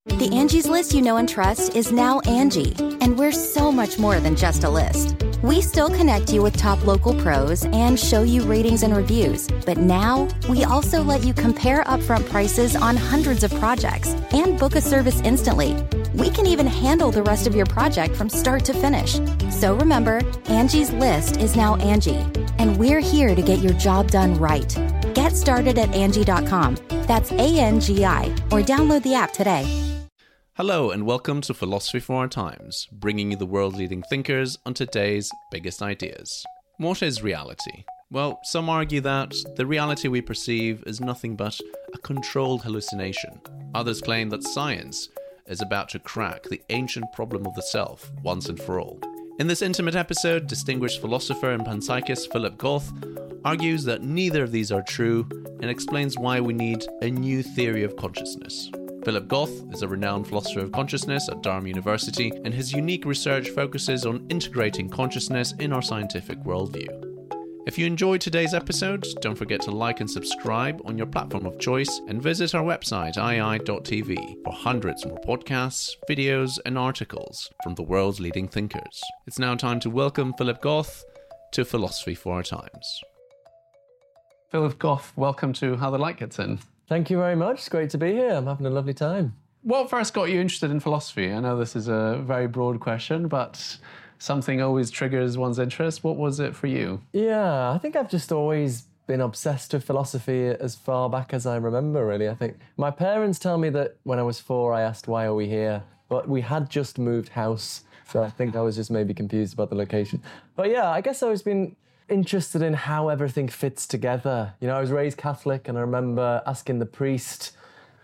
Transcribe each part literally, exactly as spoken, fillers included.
The Angie's List you know and trust is now Angie, and we're so much more than just a list. We still connect you with top local pros and show you ratings and reviews, but now we also let you compare upfront prices on hundreds of projects and book a service instantly. We can even handle the rest of your project from start to finish. So remember, Angie's List is now Angie, and we're here to get your job done right. Get started at Angie dot com. That's A N G I, or download the app today. Hello and welcome to Philosophy for Our Times, bringing you the world-leading thinkers on today's biggest ideas. What is reality? Well, some argue that the reality we perceive is nothing but a controlled hallucination. Others claim that science is about to crack the ancient problem of the self once and for all. In this intimate episode, distinguished philosopher and panpsychist Philip Goff argues that neither of these are true and explains why we need a new theory of consciousness. Philip Goff is a renowned philosopher of consciousness at Durham University, and his unique research focuses on integrating consciousness in our scientific worldview. If you enjoyed today's episode, don't forget to like and subscribe on your platform of choice, and visit our website i i dot t v for hundreds more podcasts, videos, and articles from the world's leading thinkers. It's now time to welcome Philip Goff to Philosophy for Our Times. Philip Goff, welcome to How the Light Gets In. Thank you very much. It's great to be here. I'm having a lovely time. What first got you interested in philosophy? I know this is a very broad question, but something always triggers one's interest. What was it for you? Yeah, I think I've just always been obsessed with philosophy as far back as I remember, really. I think my parents tell me that when I was four, I asked, why are we here? But we had just moved house, so I think I was just maybe confused about the location. But yeah, I guess I've always been interested in how everything fits together. You know, I was raised Catholic, and I remember asking the priest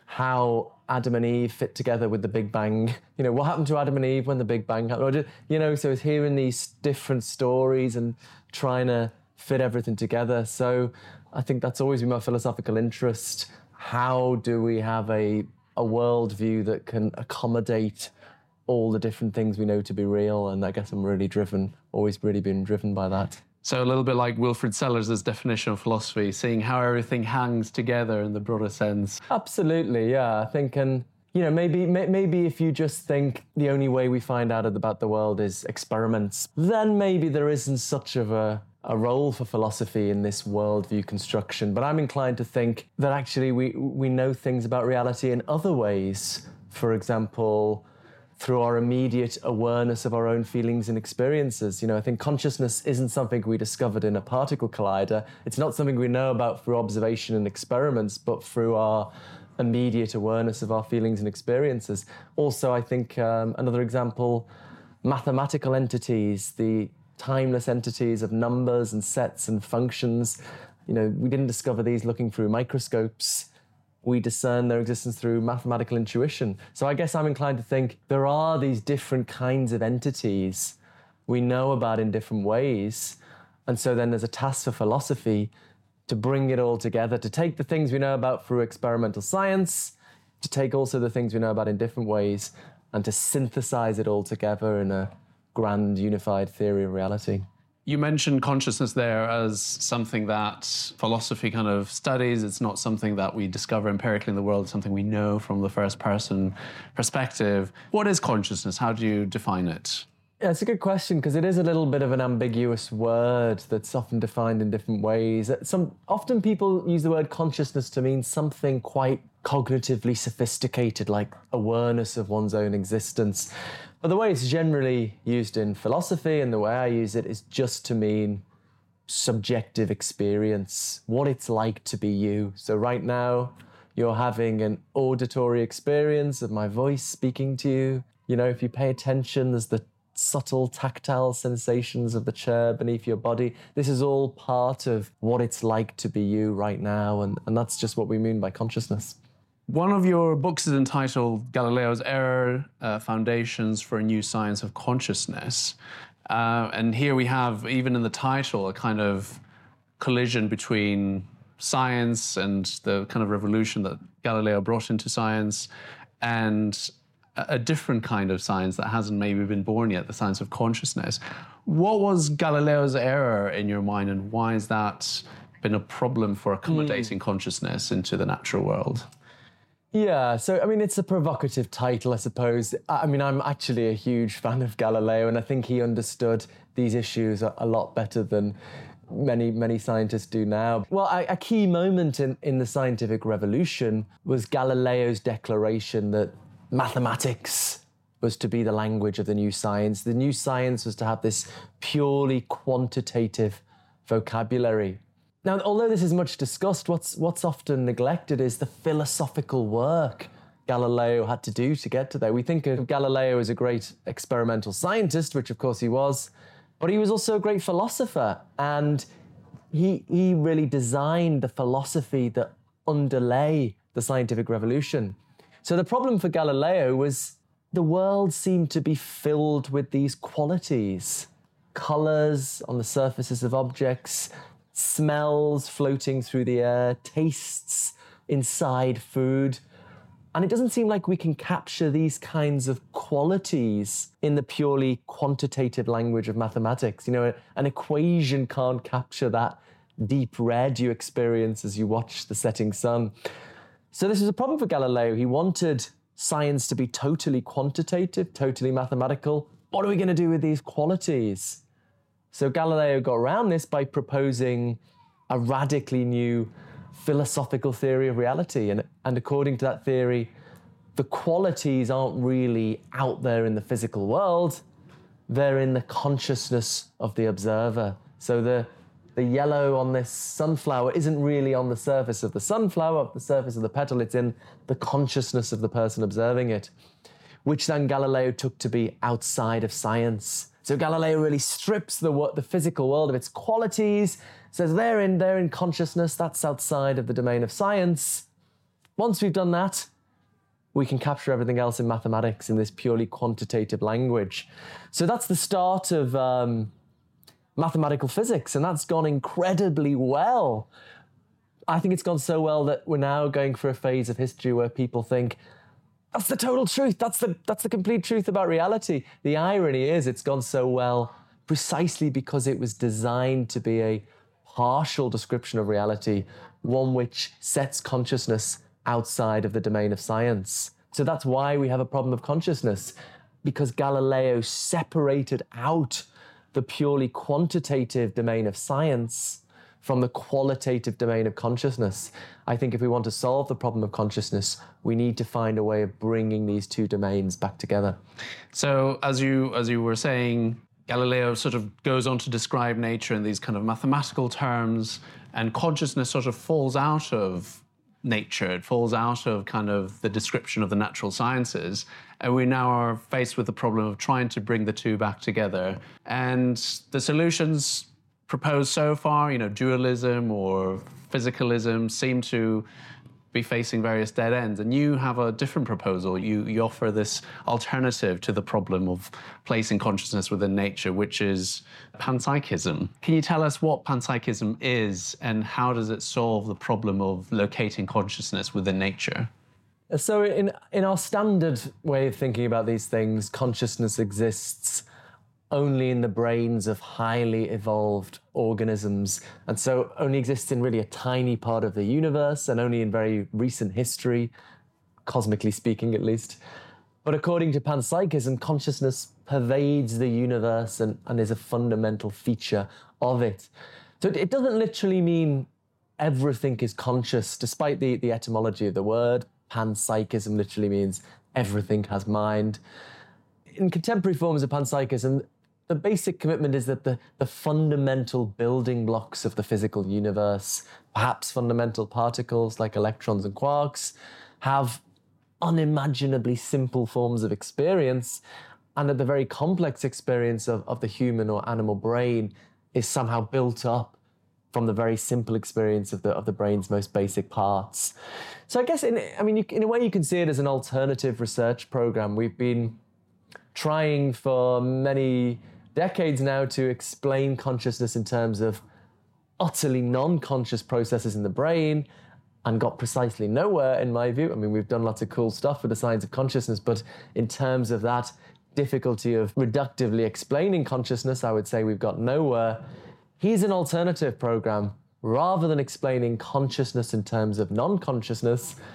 how Adam and Eve fit together with the Big Bang. You know, what happened to Adam and Eve when the Big Bang happened? Or just, you know, so I was hearing these different stories and trying to fit everything together. So I think that's always been my philosophical interest. How do we have a, a worldview that can accommodate all the different things we know to be real? And I guess I'm really driven, always really been driven by that. So a little bit like Wilfrid Sellers' definition of philosophy, seeing how everything hangs together in the broader sense. Absolutely, yeah. I think, and you know, maybe maybe if you just think the only way we find out about the world is experiments, then maybe there isn't such of a, a role for philosophy in this worldview construction. But I'm inclined to think that actually we, we know things about reality in other ways. For example, through our immediate awareness of our own feelings and experiences. You know, I think consciousness isn't something we discovered in a particle collider. It's not something we know about through observation and experiments, but through our immediate awareness of our feelings and experiences. Also, I think um, another example, mathematical entities, the timeless entities of numbers and sets and functions. You know, we didn't discover these looking through microscopes. We discern their existence through mathematical intuition. So I guess I'm inclined to think there are these different kinds of entities we know about in different ways. And so then there's a task for philosophy to bring it all together, to take the things we know about through experimental science, to take also the things we know about in different ways, and to synthesize it all together in a grand unified theory of reality. You mentioned consciousness there as something that philosophy kind of studies. It's not something that we discover empirically in the world, it's something we know from the first person perspective. What is consciousness? How do you define it? Yeah, it's a good question, because it is a little bit of an ambiguous word that's often defined in different ways. Some, often people use the word consciousness to mean something quite cognitively sophisticated, like awareness of one's own existence. But the way it's generally used in philosophy, and the way I use it, is just to mean subjective experience, what it's like to be you. So right now, you're having an auditory experience of my voice speaking to you. You know, if you pay attention, there's the subtle tactile sensations of the chair beneath your body. This is all part of what it's like to be you right now, and, and that's just what we mean by consciousness. One of your books is entitled Galileo's Error, uh, Foundations for a New Science of Consciousness. Uh, and here we have, even in the title, a kind of collision between science and the kind of revolution that Galileo brought into science, and a different kind of science that hasn't maybe been born yet, the science of consciousness. What was Galileo's error in your mind, and why has that been a problem for accommodating mm. consciousness into the natural world? Yeah, so I mean, it's a provocative title, I suppose. I mean, I'm actually a huge fan of Galileo, and I think he understood these issues a, a lot better than many, many scientists do now. Well, a, a key moment in, in the scientific revolution was Galileo's declaration that mathematics was to be the language of the new science. The new science was to have this purely quantitative vocabulary. Now, although this is much discussed, what's, what's often neglected is the philosophical work Galileo had to do to get to there. We think of Galileo as a great experimental scientist, which of course he was, but he was also a great philosopher, and he, he really designed the philosophy that underlay the scientific revolution. So the problem for Galileo was the world seemed to be filled with these qualities, colours on the surfaces of objects, smells floating through the air, tastes inside food. And it doesn't seem like we can capture these kinds of qualities in the purely quantitative language of mathematics. You know, an equation can't capture that deep red you experience as you watch the setting sun. So this was a problem for Galileo. He wanted science to be totally quantitative, totally mathematical. What are we going to do with these qualities? So Galileo got around this by proposing a radically new philosophical theory of reality. And, and according to that theory, the qualities aren't really out there in the physical world. They're in the consciousness of the observer. So the, the yellow on this sunflower isn't really on the surface of the sunflower, the surface of the petal. It's in the consciousness of the person observing it, which then Galileo took to be outside of science. So Galileo really strips the, the physical world of its qualities, says they're in, they're in consciousness, that's outside of the domain of science. Once we've done that, we can capture everything else in mathematics in this purely quantitative language. So that's the start of um, mathematical physics, and that's gone incredibly well. I think it's gone so well that we're now going for a phase of history where people think, that's the total truth. That's the that's the complete truth about reality. The irony is it's gone so well precisely because it was designed to be a partial description of reality, one which sets consciousness outside of the domain of science. So that's why we have a problem of consciousness, because Galileo separated out the purely quantitative domain of science from the qualitative domain of consciousness. I think if we want to solve the problem of consciousness, we need to find a way of bringing these two domains back together. So as you as you were saying, Galileo sort of goes on to describe nature in these kind of mathematical terms, and consciousness sort of falls out of nature. It falls out of kind of the description of the natural sciences. And we now are faced with the problem of trying to bring the two back together. And the solutions proposed so far, you know, dualism or physicalism, seem to be facing various dead ends. And you have a different proposal. You, you offer this alternative to the problem of placing consciousness within nature, which is panpsychism. Can you tell us what panpsychism is and how does it solve the problem of locating consciousness within nature? So in, in our standard way of thinking about these things, consciousness exists only in the brains of highly evolved organisms, and so only exists in really a tiny part of the universe and only in very recent history, cosmically speaking at least. But according to panpsychism, consciousness pervades the universe and, and is a fundamental feature of it. So it doesn't literally mean everything is conscious, despite the, the etymology of the word. Panpsychism literally means everything has mind. In contemporary forms of panpsychism, the basic commitment is that the, the fundamental building blocks of the physical universe, perhaps fundamental particles like electrons and quarks, have unimaginably simple forms of experience, and that the very complex experience of, of the human or animal brain is somehow built up from the very simple experience of the of the brain's most basic parts. So I guess, in, I mean, you, in a way you can see it as an alternative research program. We've been trying for many decades now to explain consciousness in terms of utterly non-conscious processes in the brain, and got precisely nowhere, in my view. I mean, we've done lots of cool stuff with the science of consciousness, but in terms of that difficulty of reductively explaining consciousness, I would say we've got nowhere. Here's an alternative program. Rather than explaining consciousness in terms of non-consciousness,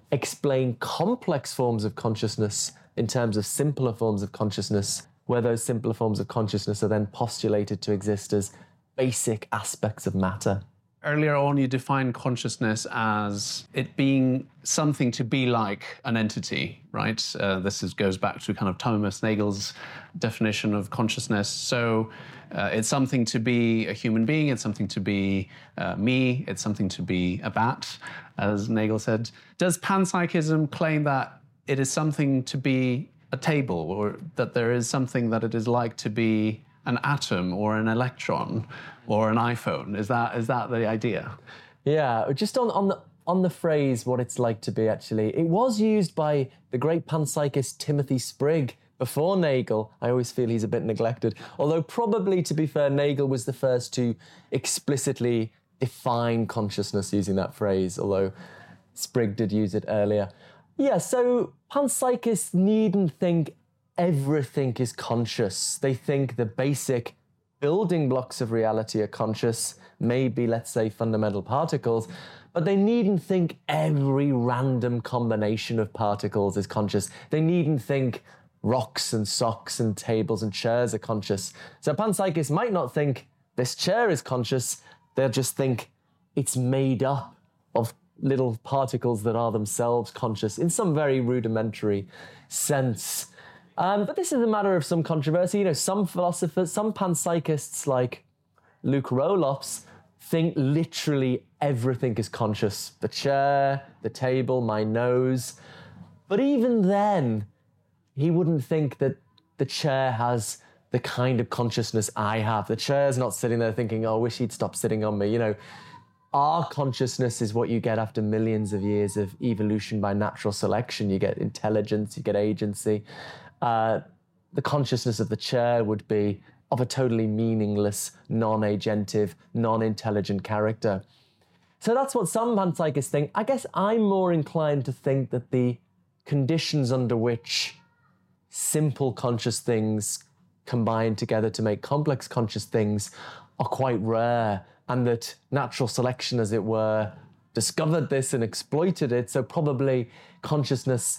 explain complex forms of consciousness in terms of simpler forms of consciousness, where those simpler forms of consciousness are then postulated to exist as basic aspects of matter. Earlier on, you defined consciousness as it being something to be like an entity, right? Uh, this is, goes back to kind of Thomas Nagel's definition of consciousness. So uh, it's something to be a human being, it's something to be uh, me, it's something to be a bat, as Nagel said. Does panpsychism claim that it is something to be a table, or that there is something that it is like to be an atom or an electron or an iPhone? Is that is that the idea? Yeah, just on, on, the, on the phrase what it's like to be, actually, it was used by the great panpsychist Timothy Sprigg before Nagel. I always feel he's a bit neglected. Although probably, to be fair, Nagel was the first to explicitly define consciousness using that phrase, although Sprigg did use it earlier. Yeah, so panpsychists needn't think everything is conscious. They think the basic building blocks of reality are conscious, maybe, let's say, fundamental particles, but they needn't think every random combination of particles is conscious. They needn't think rocks and socks and tables and chairs are conscious. So panpsychists might not think this chair is conscious, they'll just think it's made up of little particles that are themselves conscious in some very rudimentary sense. Um, but this is a matter of some controversy. You know, some philosophers, some panpsychists like Luke Roelofs think literally everything is conscious. The chair, the table, my nose. But even then, he wouldn't think that the chair has the kind of consciousness I have. The chair's not sitting there thinking, oh, I wish he'd stop sitting on me. You know, our consciousness is what you get after millions of years of evolution by natural selection. You get intelligence, you get agency. Uh, the consciousness of the chair would be of a totally meaningless, non-agentive, non-intelligent character. So that's what some panpsychists think. I guess I'm more inclined to think that the conditions under which simple conscious things combine together to make complex conscious things are quite rare, and that natural selection, as it were, discovered this and exploited it. So probably consciousness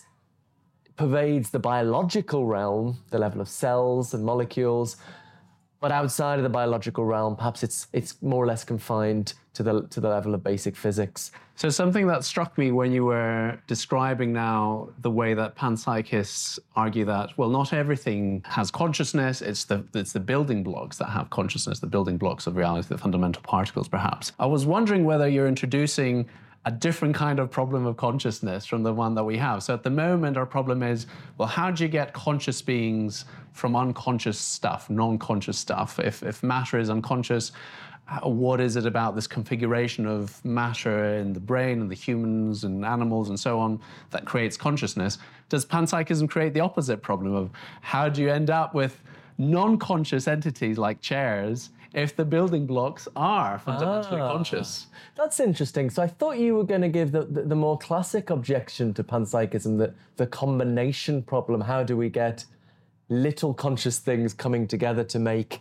pervades the biological realm, the level of cells and molecules, but outside of the biological realm, perhaps it's it's more or less confined to the to the level of basic physics. So something that struck me when you were describing now the way that panpsychists argue that, well, not everything has consciousness, it's the it's the building blocks that have consciousness, the building blocks of reality, the fundamental particles, perhaps. I was wondering whether you're introducing a different kind of problem of consciousness from the one that we have. So at the moment, our problem is, well, how do you get conscious beings from unconscious stuff, non-conscious stuff? If, if matter is unconscious, what is it about this configuration of matter in the brain and the humans and animals and so on that creates consciousness? Does panpsychism create the opposite problem of how do you end up with non-conscious entities like chairs if the building blocks are fundamentally ah, conscious? That's interesting. So I thought you were going to give the, the, the more classic objection to panpsychism, the, the combination problem. How do we get little conscious things coming together to make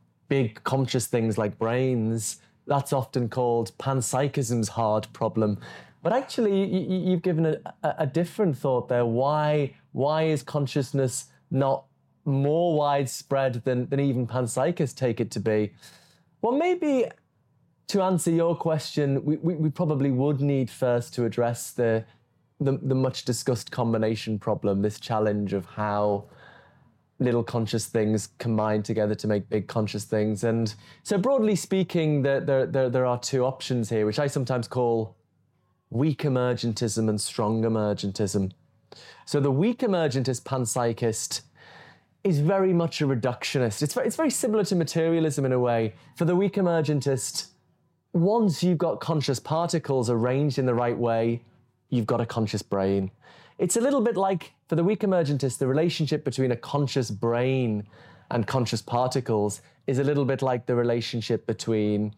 big conscious things like brains? That's often called panpsychism's hard problem. But actually, you, you've given a, a different thought there. Why, why is consciousness not more widespread than, than even panpsychists take it to be? Well, maybe to answer your question, we, we, we probably would need first to address the, the, the much discussed combination problem, this challenge of how little conscious things combine together to make big conscious things. And so broadly speaking, there, there, there, there are two options here, which I sometimes call weak emergentism and strong emergentism. So the weak emergentist panpsychist is very much a reductionist. It's very, it's very similar to materialism in a way. For the weak emergentist, once you've got conscious particles arranged in the right way, you've got a conscious brain. It's a little bit like, for the weak emergentist, the relationship between a conscious brain and conscious particles is a little bit like the relationship between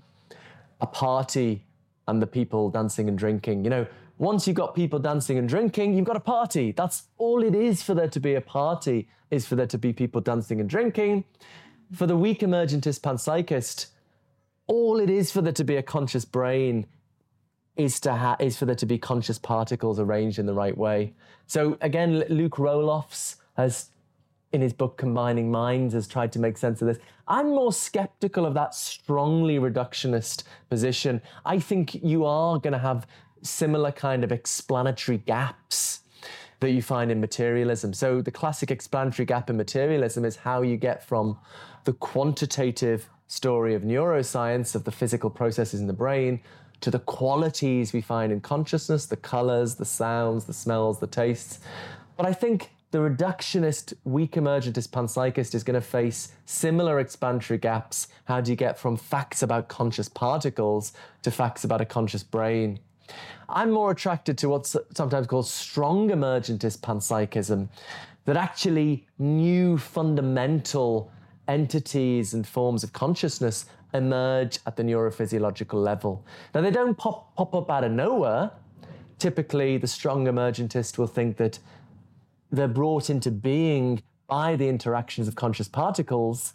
a party and the people dancing and drinking. You know, once you've got people dancing and drinking, you've got a party. That's all it is for there to be a party, is for there to be people dancing and drinking. For the weak emergentist panpsychist, all it is for there to be a conscious brain is to ha- is for there to be conscious particles arranged in the right way. So again, Luke Roelofs has, in his book Combining Minds, has tried to make sense of this. I'm more skeptical of that strongly reductionist position. I think you are going to have similar kind of explanatory gaps that you find in materialism. So the classic explanatory gap in materialism is how you get from the quantitative story of neuroscience, of the physical processes in the brain, to the qualities we find in consciousness, the colors, the sounds, the smells, the tastes. But I think the reductionist, weak emergentist panpsychist is going to face similar explanatory gaps. How do you get from facts about conscious particles to facts about a conscious brain? I'm more attracted to what's sometimes called strong emergentist panpsychism, that actually new fundamental entities and forms of consciousness emerge at the neurophysiological level. Now, they don't pop, pop up out of nowhere. Typically, the strong emergentist will think that they're brought into being by the interactions of conscious particles.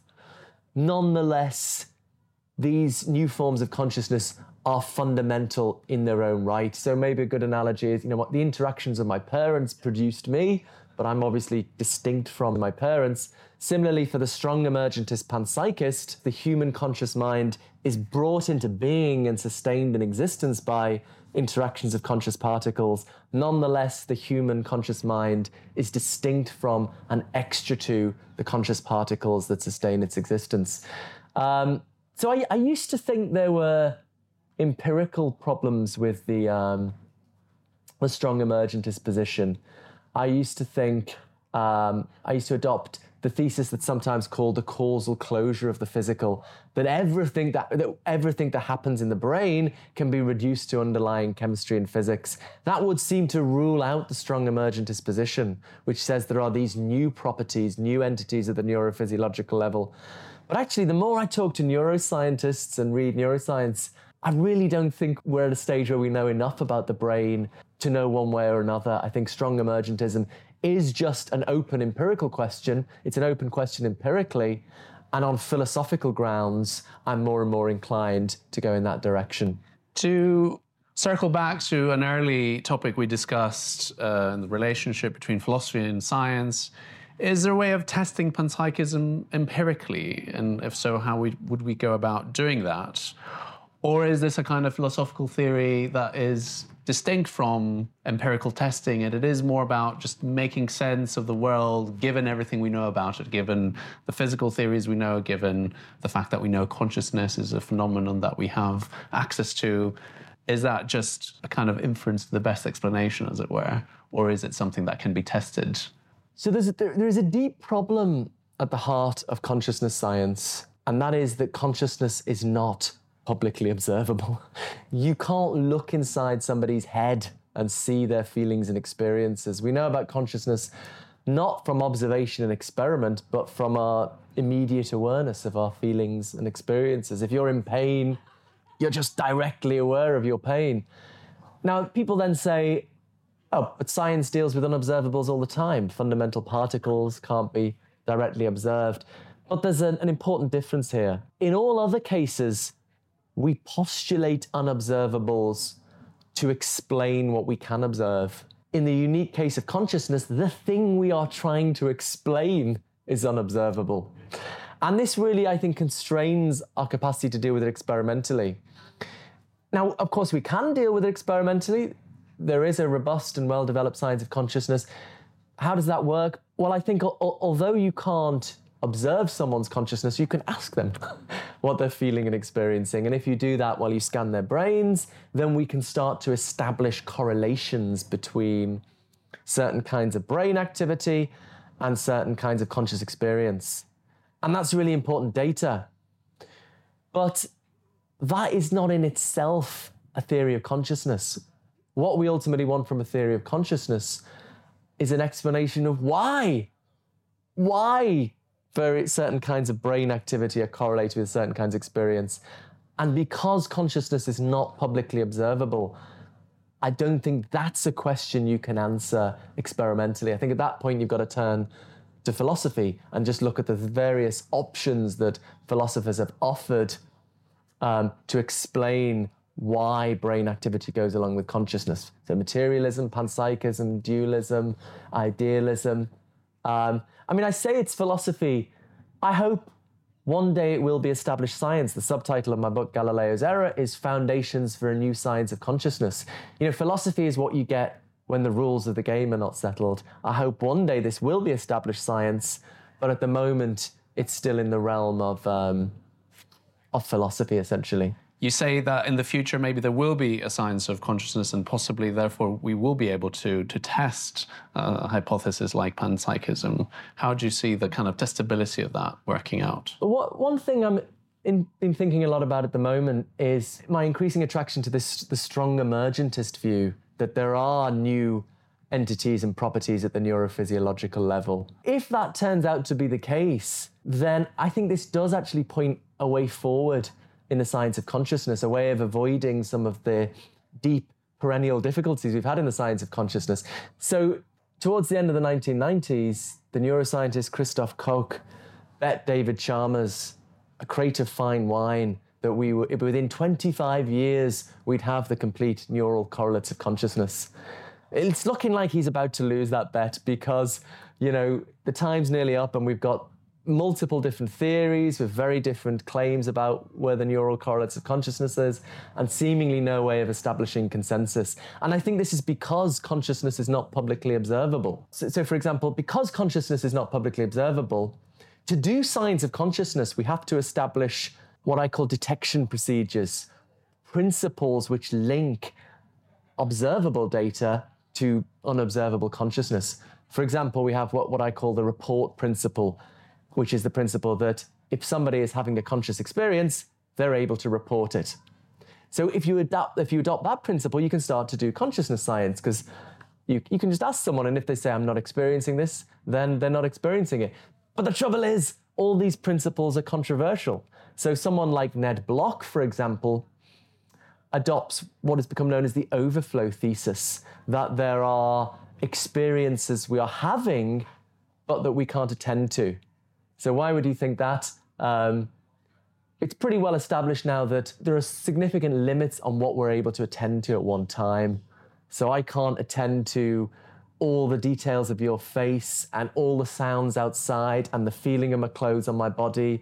Nonetheless, these new forms of consciousness are fundamental in their own right. So maybe a good analogy is, you know what, the interactions of my parents produced me, but I'm obviously distinct from my parents. Similarly, for the strong emergentist panpsychist, the human conscious mind is brought into being and sustained in existence by interactions of conscious particles. Nonetheless, the human conscious mind is distinct from and extra to the conscious particles that sustain its existence. Um, so I, I used to think there were empirical problems with the, um, the strong emergentist position. I used to think, um, I used to adopt the thesis that's sometimes called the causal closure of the physical, that everything that, that everything that happens in the brain can be reduced to underlying chemistry and physics. That would seem to rule out the strong emergentist position, which says there are these new properties, new entities at the neurophysiological level. But actually, the more I talk to neuroscientists and read neuroscience, I really don't think we're at a stage where we know enough about the brain to know one way or another. I think strong emergentism is just an open empirical question. It's an open question empirically. And on philosophical grounds, I'm more and more inclined to go in that direction. To circle back to an early topic we discussed, uh, the relationship between philosophy and science, is there a way of testing panpsychism empirically? And if so, how we, would we go about doing that? Or is this a kind of philosophical theory that is distinct from empirical testing, and it is more about just making sense of the world, given everything we know about it, given the physical theories we know, given the fact that we know consciousness is a phenomenon that we have access to? Is that just a kind of inference to the best explanation, as it were? Or is it something that can be tested? So there's a, there, there's a deep problem at the heart of consciousness science, and that is that consciousness is not publicly observable. You can't look inside somebody's head and see their feelings and experiences. We know about consciousness not from observation and experiment, but from our immediate awareness of our feelings and experiences. If you're in pain, you're just directly aware of your pain. Now, people then say, oh, but science deals with unobservables all the time. Fundamental particles can't be directly observed. But there's an, an important difference here. In all other cases, we postulate unobservables to explain what we can observe. In the unique case of consciousness, the thing we are trying to explain is unobservable. And this really, I think, constrains our capacity to deal with it experimentally. Now, of course, we can deal with it experimentally. There is a robust and well-developed science of consciousness. How does that work? Well, I think al- although you can't observe someone's consciousness, you can ask them what they're feeling and experiencing. And if you do that while you scan their brains, then we can start to establish correlations between certain kinds of brain activity and certain kinds of conscious experience. And that's really important data. But that is not in itself a theory of consciousness. What we ultimately want from a theory of consciousness is an explanation of why. Why very certain kinds of brain activity are correlated with certain kinds of experience. And because consciousness is not publicly observable, I don't think that's a question you can answer experimentally. I think at that point, you've got to turn to philosophy and just look at the various options that philosophers have offered um, to explain why brain activity goes along with consciousness. So materialism, panpsychism, dualism, idealism. Um, I mean, I say it's philosophy. I hope one day it will be established science. The subtitle of my book, Galileo's Error, is Foundations for a New Science of Consciousness. You know, philosophy is what you get when the rules of the game are not settled. I hope one day this will be established science, but at the moment, it's still in the realm of, um, of philosophy, essentially. You say that in the future, maybe there will be a science of consciousness and possibly, therefore, we will be able to, to test uh, a hypothesis like panpsychism. How do you see the kind of testability of that working out? What, one thing I'm in, been thinking a lot about at the moment is my increasing attraction to this the strong emergentist view that there are new entities and properties at the neurophysiological level. If that turns out to be the case, then I think this does actually point a way forward in the science of consciousness, a way of avoiding some of the deep perennial difficulties we've had in the science of consciousness. So towards the end of the nineteen nineties, the neuroscientist Christoph Koch bet David Chalmers a crate of fine wine that we were, within twenty-five years, we'd have the complete neural correlates of consciousness. It's looking like he's about to lose that bet because, you know, the time's nearly up and we've got multiple different theories with very different claims about where the neural correlates of consciousness is and seemingly no way of establishing consensus. And I think this is because consciousness is not publicly observable. So, so for example, because consciousness is not publicly observable, to do science of consciousness, we have to establish what I call detection procedures, principles which link observable data to unobservable consciousness. For example, we have what, what I call the report principle, which is the principle that if somebody is having a conscious experience, they're able to report it. So if you adopt, if you adopt that principle, you can start to do consciousness science because you, you can just ask someone, and if they say, I'm not experiencing this, then they're not experiencing it. But the trouble is, all these principles are controversial. So someone like Ned Block, for example, adopts what has become known as the overflow thesis, that there are experiences we are having, but that we can't attend to. So why would you think that? Um, it's pretty well established now that there are significant limits on what we're able to attend to at one time. So I can't attend to all the details of your face and all the sounds outside and the feeling of my clothes on my body.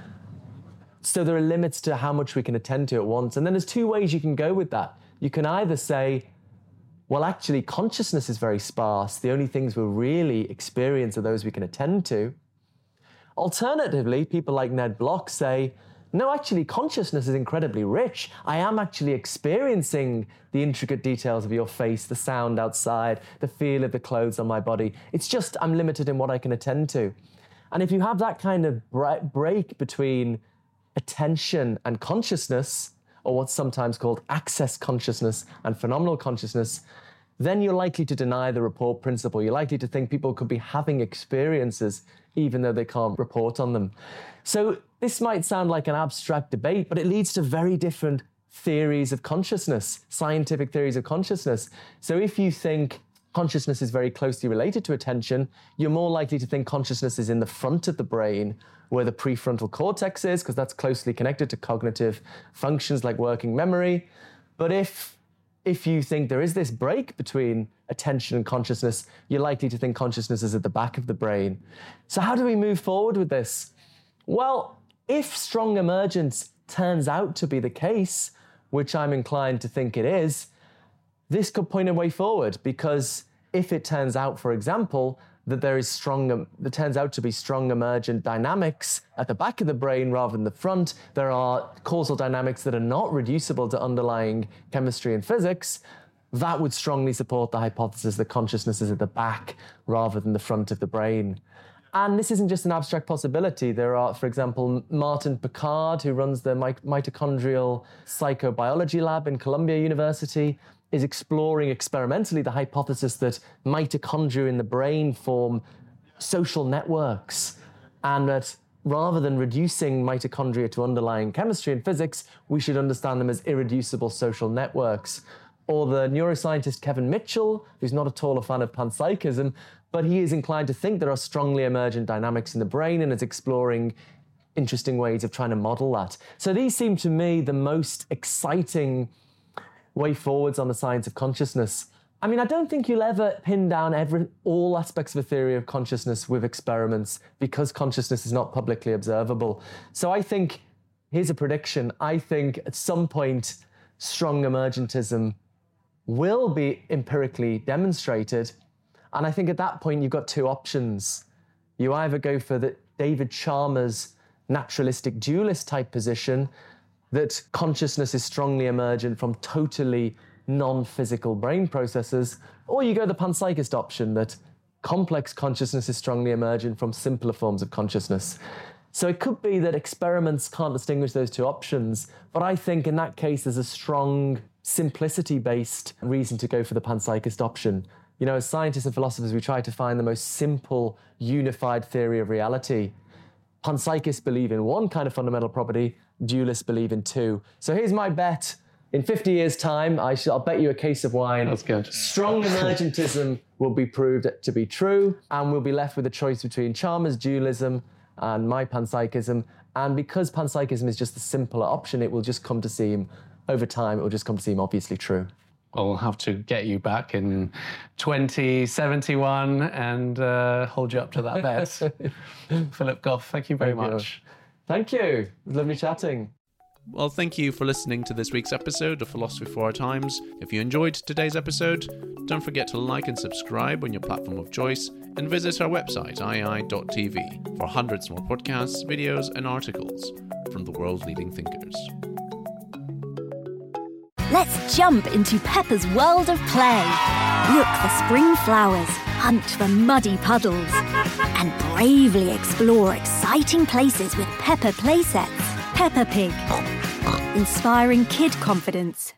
So there are limits to how much we can attend to at once. And then there's two ways you can go with that. You can either say, well, actually, consciousness is very sparse. The only things we really experience are those we can attend to. Alternatively, people like Ned Block say, no, actually, consciousness is incredibly rich. I am actually experiencing the intricate details of your face, the sound outside, the feel of the clothes on my body. It's just I'm limited in what I can attend to. And if you have that kind of break between attention and consciousness, or what's sometimes called access consciousness and phenomenal consciousness, then you're likely to deny the report principle. You're likely to think people could be having experiences even though they can't report on them. So this might sound like an abstract debate, but it leads to very different theories of consciousness, scientific theories of consciousness. So if you think consciousness is very closely related to attention, you're more likely to think consciousness is in the front of the brain where the prefrontal cortex is, because that's closely connected to cognitive functions like working memory. But if If you think there is this break between attention and consciousness, you're likely to think consciousness is at the back of the brain. So how do we move forward with this? Well, if strong emergence turns out to be the case, which I'm inclined to think it is, this could point a way forward, because if it turns out, for example, that there is strong, there turns out to be strong emergent dynamics at the back of the brain rather than the front, there are causal dynamics that are not reducible to underlying chemistry and physics, that would strongly support the hypothesis that consciousness is at the back rather than the front of the brain. And this isn't just an abstract possibility. There are, for example, Martin Picard, who runs the mitochondrial psychobiology lab in Columbia University, is exploring experimentally the hypothesis that mitochondria in the brain form social networks, and that rather than reducing mitochondria to underlying chemistry and physics, we should understand them as irreducible social networks. Or the neuroscientist Kevin Mitchell, who's not at all a fan of panpsychism, but he is inclined to think there are strongly emergent dynamics in the brain and is exploring interesting ways of trying to model that. So these seem to me the most exciting way forwards on the science of consciousness. I mean, I don't think you'll ever pin down every, all aspects of a theory of consciousness with experiments because consciousness is not publicly observable. So I think, here's a prediction, I think at some point strong emergentism will be empirically demonstrated. And I think at that point you've got two options. You either go for the David Chalmers naturalistic dualist type position that consciousness is strongly emergent from totally non-physical brain processes, or you go the panpsychist option that complex consciousness is strongly emergent from simpler forms of consciousness. So it could be that experiments can't distinguish those two options, but I think in that case there's a strong simplicity-based reason to go for the panpsychist option. You know, as scientists and philosophers, we try to find the most simple, unified theory of reality. Panpsychists believe in one kind of fundamental property, dualists believe in two. So here's my bet. In fifty years' time, I shall, I'll bet you a case of wine. That's good. Strong emergentism will be proved to be true, and we'll be left with a choice between Chalmers' dualism and my panpsychism. And because panpsychism is just the simpler option, it will just come to seem, over time, it will just come to seem obviously true. Well, we'll have to get you back in twenty seventy-one and uh, hold you up to that bet. Philip Goff, thank you very Thank much. You. Thank you. It was lovely chatting. Well, thank you for listening to this week's episode of Philosophy for Our Times. If you enjoyed today's episode, don't forget to like and subscribe on your platform of choice and visit our website, i i dot t v, for hundreds more podcasts, videos and articles from the world's leading thinkers. Let's jump into Peppa's world of play. Look for spring flowers, hunt for muddy puddles, and bravely explore exciting places with Peppa playsets. Peppa Pig, inspiring kid confidence.